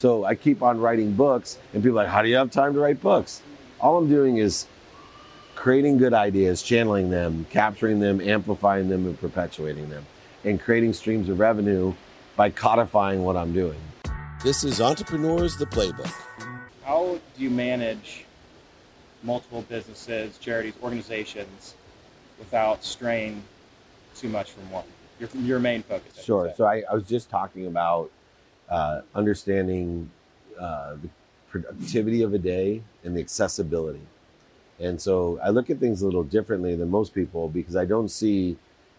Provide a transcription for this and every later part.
So I keep on writing books, and people are like, how do you have time to write books? All I'm doing is creating good ideas, channeling them, capturing them, amplifying them, and perpetuating them, and creating streams of revenue by codifying what I'm doing. This is Entrepreneurs, the Playbook. How do you manage multiple businesses, charities, organizations without straying too much from one? Your main focus. Sure. So I was just talking about understanding the productivity of a day and the accessibility. And so I look at things a little differently than most people because I don't see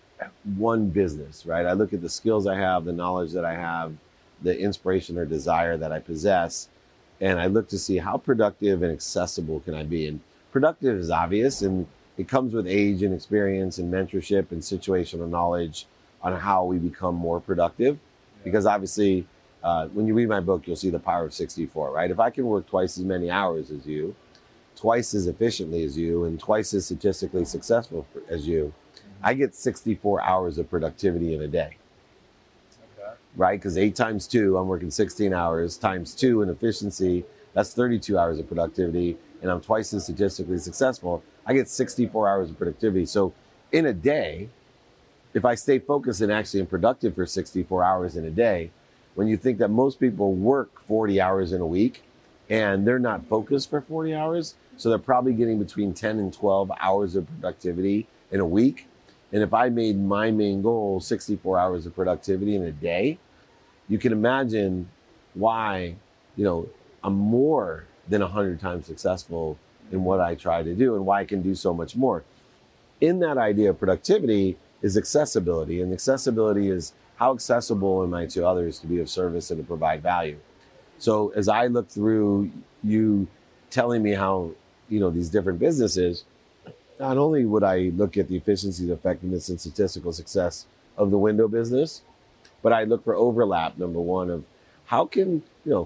one business, right? I look at the skills I have, the knowledge that I have, the inspiration or desire that I possess, and I look to see how productive and accessible can I be. And productive is obvious, and it comes with age and experience and mentorship and situational knowledge on how we become more productive. Because obviously, when you read my book, you'll see the power of 64, right? If I can work twice as many hours as you, twice as efficiently as you, and twice as statistically successful as you, I get 64 hours of productivity in a day. Okay. Right? Because 8 times 2, I'm working 16 hours, times 2 in efficiency, that's 32 hours of productivity, and I'm twice as statistically successful. I get 64 hours of productivity. So in a day, if I stay focused and actually am productive for 64 hours in a day, when you think that most people work 40 hours in a week and they're not focused for 40 hours, so they're probably getting between 10 and 12 hours of productivity in a week. And if I made my main goal 64 hours of productivity in a day, you can imagine why, I'm more than 100 times successful in what I try to do and why I can do so much more. In that idea of productivity is accessibility, and accessibility is how accessible am I to others to be of service and to provide value. So as I look through you telling me how, these different businesses, not only would I look at the efficiency, the effectiveness, and statistical success of the window business, but I look for overlap, number one, of how can,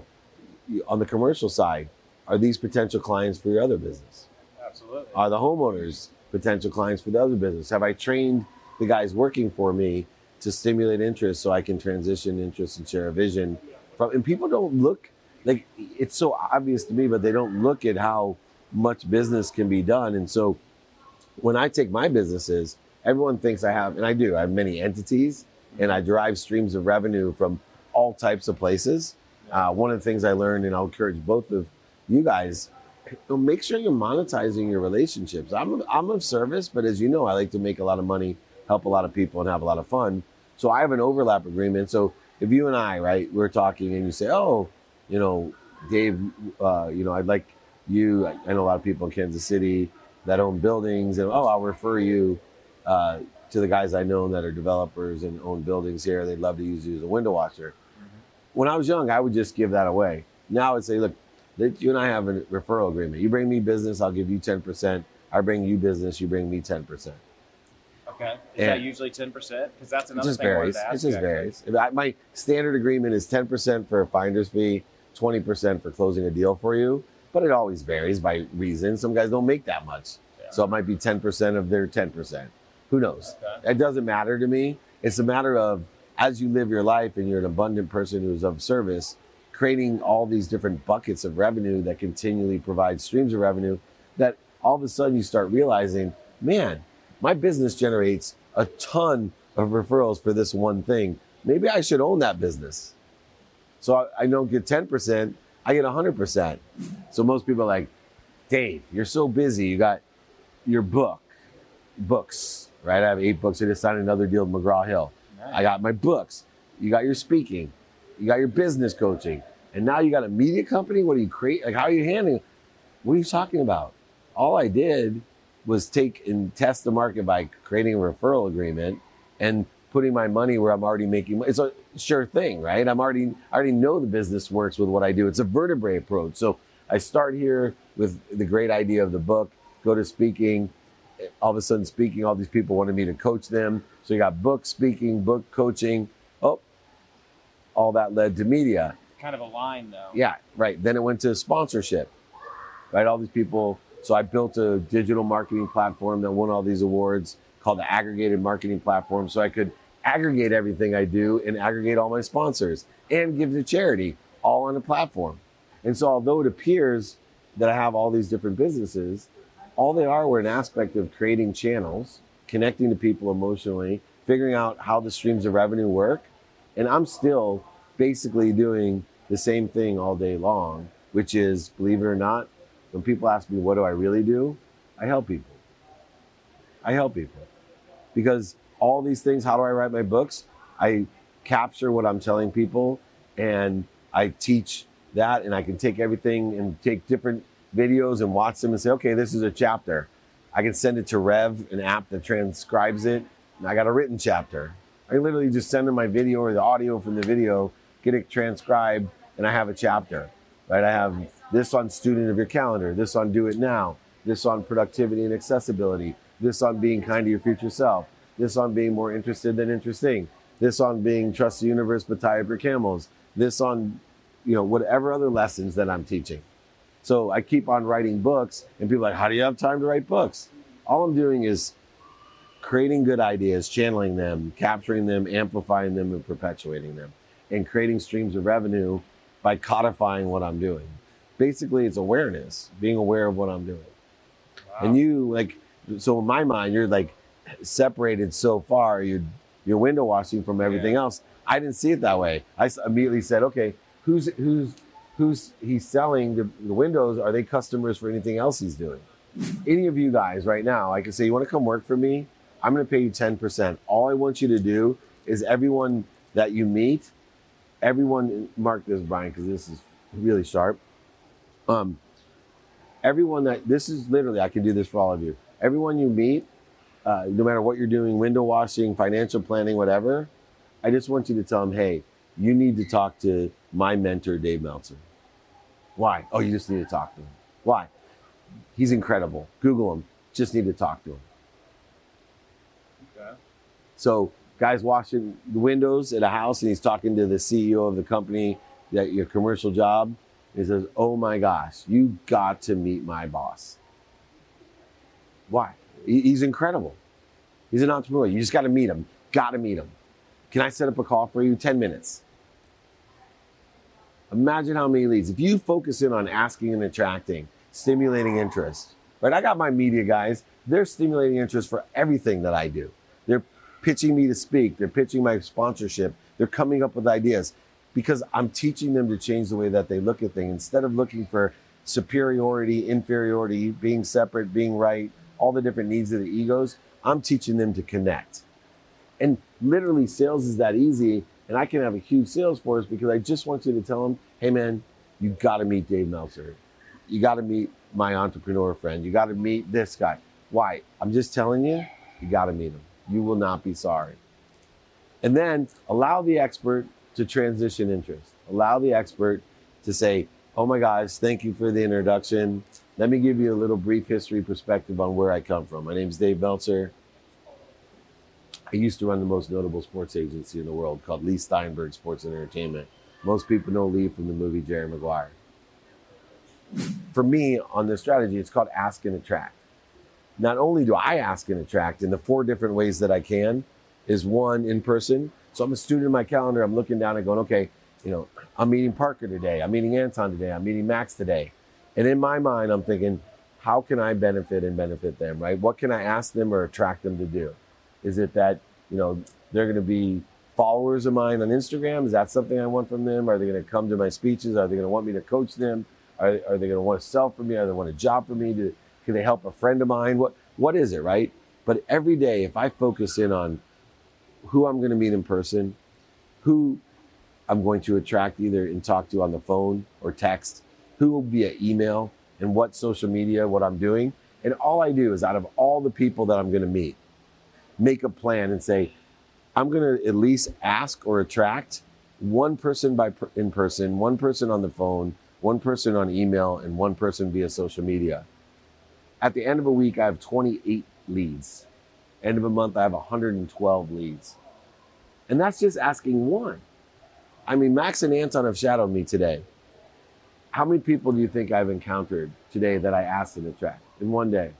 on the commercial side, are these potential clients for your other business? Absolutely. Are the homeowners potential clients for the other business? Have I trained the guys working for me to stimulate interest so I can transition interest and share a vision from? And people don't look, like, it's so obvious to me, but they don't look at how much business can be done. And so when I take my businesses, everyone thinks I have, and I do, I have many entities, and I derive streams of revenue from all types of places. One of the things I learned, and I'll encourage both of you guys, make sure you're monetizing your relationships. I'm of service, but as you know, I like to make a lot of money, help a lot of people, and have a lot of fun. So I have an overlap agreement. So if you and I, right, we're talking and you say, oh, Dave, I'd like you, I know a lot of people in Kansas City that own buildings, and I'll refer you to the guys I know that are developers and own buildings here. They'd love to use you as a window washer. Mm-hmm. When I was young, I would just give that away. Now I would say, look, you and I have a referral agreement. You bring me business, I'll give you 10%. I bring you business, you bring me 10%. Okay. Is that usually 10%? Because that's another thing varies. I wanted to ask. It just varies. My standard agreement is 10% for a finder's fee, 20% for closing a deal for you. But it always varies by reason. Some guys don't make that much. Yeah. So it might be 10% of their 10%. Who knows? Okay. It doesn't matter to me. It's a matter of, as you live your life and you're an abundant person who's of service, creating all these different buckets of revenue that continually provide streams of revenue, that all of a sudden you start realizing, man, my business generates a ton of referrals for this one thing. Maybe I should own that business. So I don't get 10%, I get 100%. So most people are like, Dave, you're so busy. You got your books, right? I have 8 books. I just signed another deal with McGraw-Hill. Nice. I got my books. You got your speaking. You got your business coaching. And now you got a media company? What do you create? Like, how are you handling? What are you talking about? All I did was take and test the market by creating a referral agreement and putting my money where I'm already making money. It's a sure thing, right? I already know the business works with what I do. It's a vertebrae approach. So I start here with the great idea of the book, go to speaking. All of a sudden speaking, all these people wanted me to coach them. So you got book speaking, book coaching. All that led to media. Kind of a line though. Yeah, right. Then it went to sponsorship, right? All these people. So I built a digital marketing platform that won all these awards called the Aggregated Marketing Platform. So I could aggregate everything I do and aggregate all my sponsors and give to charity. all on a platform. And so although it appears that I have all these different businesses, all they are were an aspect of creating channels, connecting to people emotionally, figuring out how the streams of revenue work. And I'm still basically doing the same thing all day long, which is, believe it or not, when people ask me, what do I really do? I help people. I help people. Because all these things, how do I write my books? I capture what I'm telling people and I teach that, and I can take everything and take different videos and watch them and say, okay, this is a chapter. I can send it to Rev, an app that transcribes it, and I got a written chapter. I can literally just send them my video or the audio from the video, get it transcribed, and I have a chapter, right? I have this on student of your calendar, this on do it now, this on productivity and accessibility, this on being kind to your future self, this on being more interested than interesting, this on being trust the universe but tie up your camels, this on, whatever other lessons that I'm teaching. So I keep on writing books, and people are like, how do you have time to write books? All I'm doing is creating good ideas, channeling them, capturing them, amplifying them, and perpetuating them, and creating streams of revenue by codifying what I'm doing. Basically, it's awareness, being aware of what I'm doing. Wow. And so in my mind, you're like separated so far, you're window washing from everything else. I didn't see it that way. I immediately said, okay, who's he's selling the windows? Are they customers for anything else he's doing? Any of you guys right now, I can say, you want to come work for me? I'm going to pay you 10%. All I want you to do is everyone that you meet, mark this, Brian, because this is really sharp. This is literally, I can do this for all of you. Everyone you meet, no matter what you're doing, window washing, financial planning, whatever, I just want you to tell them, hey, you need to talk to my mentor, Dave Meltzer. Why? Oh, you just need to talk to him. Why? He's incredible. Google him. Just need to talk to him. Okay. So, guy's washing the windows at a house, and he's talking to the CEO of the company, your commercial job. He says, oh my gosh, you got to meet my boss. Why? He's incredible. He's an entrepreneur. You just got to meet him. Got to meet him. Can I set up a call for you? 10 minutes. Imagine how many leads. If you focus in on asking and attracting, stimulating interest, right? I got my media guys. They're stimulating interest for everything that I do. They're pitching me to speak. They're pitching my sponsorship. They're coming up with ideas because I'm teaching them to change the way that they look at things. Instead of looking for superiority, inferiority, being separate, being right, all the different needs of the egos, I'm teaching them to connect. And literally sales is that easy, and I can have a huge sales force because I just want you to tell them, hey man, you got to meet Dave Meltzer. You got to meet my entrepreneur friend. You got to meet this guy. Why? I'm just telling you, you got to meet him. You will not be sorry. And then allow the expert to transition interest. Allow the expert to say, oh my gosh, thank you for the introduction. Let me give you a little brief history perspective on where I come from. My name is Dave Meltzer. I used to run the most notable sports agency in the world called Lee Steinberg Sports and Entertainment. Most people know Lee from the movie Jerry Maguire. For me, on this strategy, it's called Ask and Attract. Not only do I ask and attract in the 4 different ways that I can, is 1, in person. So I'm a student in my calendar. I'm looking down and going, okay, I'm meeting Parker today. I'm meeting Anton today. I'm meeting Max today. And in my mind, I'm thinking, how can I benefit them, right? What can I ask them or attract them to do? Is it that, they're going to be followers of mine on Instagram? Is that something I want from them? Are they going to come to my speeches? Are they going to want me to coach them? Are they going to want to sell from me? Are they want a job from me? Can they help a friend of mine? What is it, right? But every day, if I focus in on who I'm going to meet in person, who I'm going to attract either and talk to on the phone or text, who via email, and what social media, what I'm doing. And all I do is out of all the people that I'm going to meet, make a plan and say, I'm going to at least ask or attract 1 person in person, 1 person on the phone, 1 person on email, and 1 person via social media. At the end of a week, I have 28 leads. End of a month, I have 112 leads. And that's just asking 1. I mean, Max and Anton have shadowed me today. How many people do you think I've encountered today that I asked and attract in one day?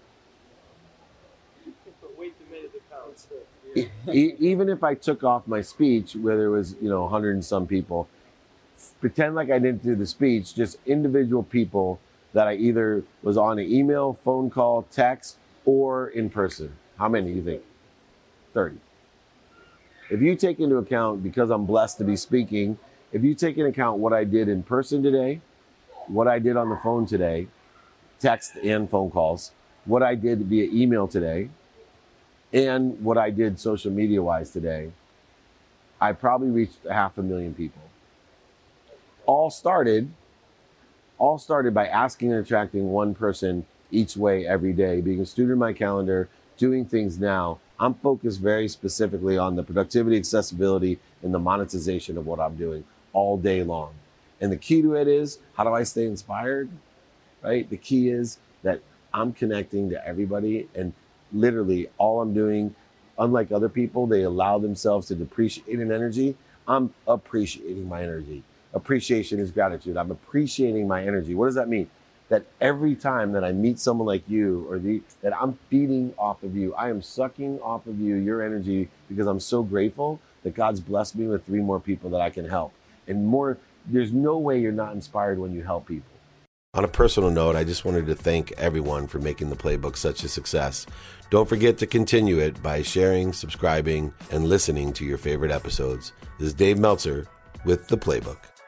Even if I took off my speech where there was, 100 and some people, pretend like I didn't do the speech, just individual people that I either was on an email, phone call, text, or in person. How many do you think? 30. If you take into account, because I'm blessed to be speaking, if you take into account what I did in person today, what I did on the phone today, text and phone calls, what I did via email today, and what I did social media wise today, I probably reached 500,000 people. All started by asking and attracting one person each way every day, being a student of my calendar, doing things now. I'm focused very specifically on the productivity, accessibility, and the monetization of what I'm doing all day long. And the key to it is, how do I stay inspired? Right? The key is that I'm connecting to everybody, and literally all I'm doing, unlike other people, they allow themselves to depreciate in energy. I'm appreciating my energy. Appreciation is gratitude. I'm appreciating my energy. What does that mean? That every time that I meet someone like you, or that I'm feeding off of you, I am sucking off of you, your energy, because I'm so grateful that God's blessed me with 3 more people that I can help. And more, there's no way you're not inspired when you help people. On a personal note, I just wanted to thank everyone for making the Playbook such a success. Don't forget to continue it by sharing, subscribing, and listening to your favorite episodes. This is Dave Meltzer with the Playbook.